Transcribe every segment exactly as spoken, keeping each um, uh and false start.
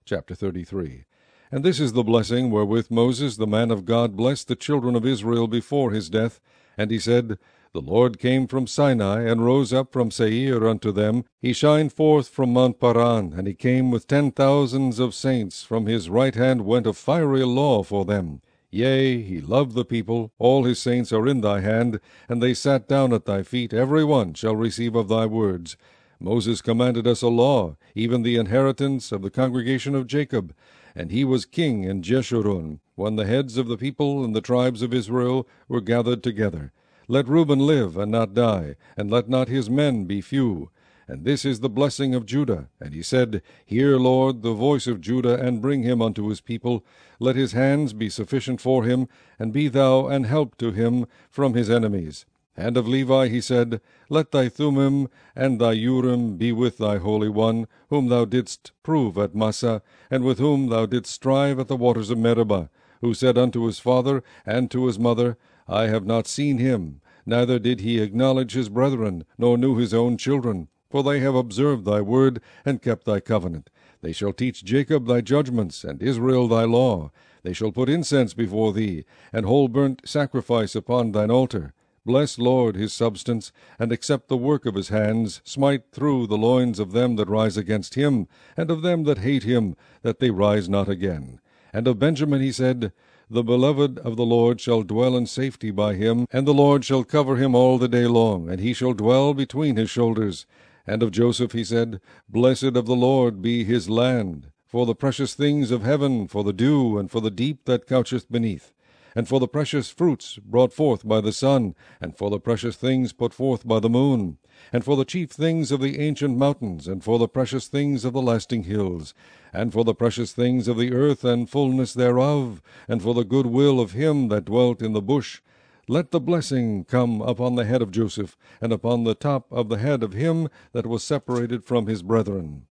Chapter thirty-three. And this is the blessing wherewith Moses the man of God blessed the children of Israel before his death. And he said, The Lord came from Sinai, and rose up from Seir unto them. He shined forth from Mount Paran, and he came with ten thousands of saints. From his right hand went a fiery law for them. Yea, he loved the people. All his saints are in thy hand, and they sat down at thy feet. Every one shall receive of thy words. Moses commanded us a law, even the inheritance of the congregation of Jacob. And he was king in Jeshurun, when the heads of the people and the tribes of Israel were gathered together. Let Reuben live and not die, and let not his men be few. And this is the blessing of Judah. And he said, Hear, Lord, the voice of Judah, and bring him unto his people. Let his hands be sufficient for him, and be thou an help to him from his enemies. And of Levi he said, Let thy Thummim and thy Urim be with thy Holy One, whom thou didst prove at Massah, and with whom thou didst strive at the waters of Meribah, who said unto his father and to his mother, I have not seen him, neither did he acknowledge his brethren, nor knew his own children. For they have observed thy word, and kept thy covenant. They shall teach Jacob thy judgments, and Israel thy law. They shall put incense before thee, and whole burnt sacrifice upon thine altar. Bless, Lord, his substance, and accept the work of his hands. Smite through the loins of them that rise against him, and of them that hate him, that they rise not again. And of Benjamin he said, The beloved of the Lord shall dwell in safety by him, and the Lord shall cover him all the day long, and he shall dwell between his shoulders. And of Joseph he said, Blessed of the Lord be his land, for the precious things of heaven, for the dew, and for the deep that coucheth beneath, and for the precious fruits brought forth by the sun, and for the precious things put forth by the moon, and for the chief things of the ancient mountains, and for the precious things of the lasting hills, and for the precious things of the earth and fullness thereof, and for the good will of him that dwelt in the bush. Let the blessing come upon the head of Joseph, and upon the top of the head of him that was separated from his brethren.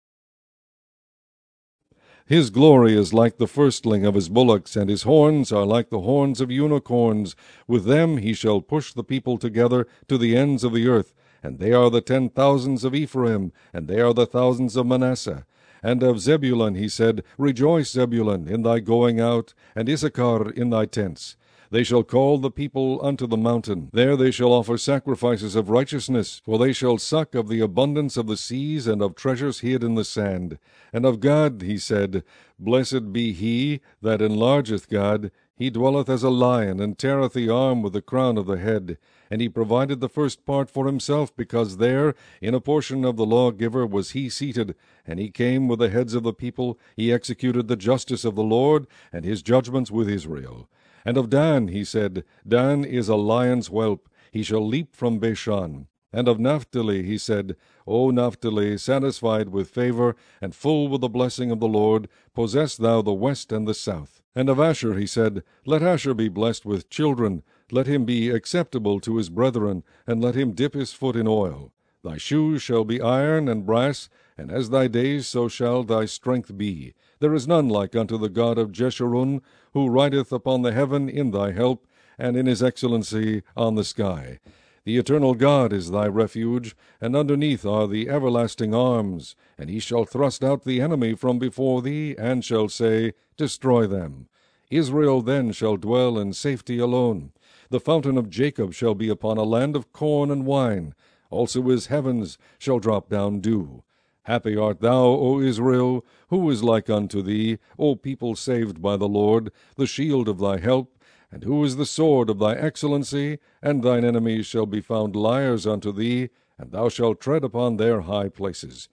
His glory is like the firstling of his bullocks, and his horns are like the horns of unicorns. With them he shall push the people together to the ends of the earth. And they are the ten thousands of Ephraim, and they are the thousands of Manasseh. And of Zebulun he said, Rejoice, Zebulun, in thy going out, and Issachar in thy tents. They shall call the people unto the mountain. There they shall offer sacrifices of righteousness, for they shall suck of the abundance of the seas, and of treasures hid in the sand. And of God he said, Blessed be he that enlargeth God. He dwelleth as a lion, and teareth the arm with the crown of the head. And he provided the first part for himself, because there, in a portion of the lawgiver, was he seated. And he came with the heads of the people. He executed the justice of the Lord, and his judgments with Israel. And of Dan he said, Dan is a lion's whelp, he shall leap from Bashan. And of Naphtali he said, O Naphtali, satisfied with favor, and full with the blessing of the Lord, possess thou the west and the south. And of Asher he said, Let Asher be blessed with children, let him be acceptable to his brethren, and let him dip his foot in oil. Thy shoes shall be iron and brass, and as thy days so shall thy strength be. There is none like unto the God of Jeshurun, who rideth upon the heaven in thy help, and in his excellency on the sky. The eternal God is thy refuge, and underneath are the everlasting arms. And he shall thrust out the enemy from before thee, and shall say, Destroy them. Israel then shall dwell in safety alone. The fountain of Jacob shall be upon a land of corn and wine. Also his heavens shall drop down dew. Happy art thou, O Israel! Who is like unto thee, O people saved by the Lord, the shield of thy help? And who is the sword of thy excellency? And thine enemies shall be found liars unto thee, and thou shalt tread upon their high places.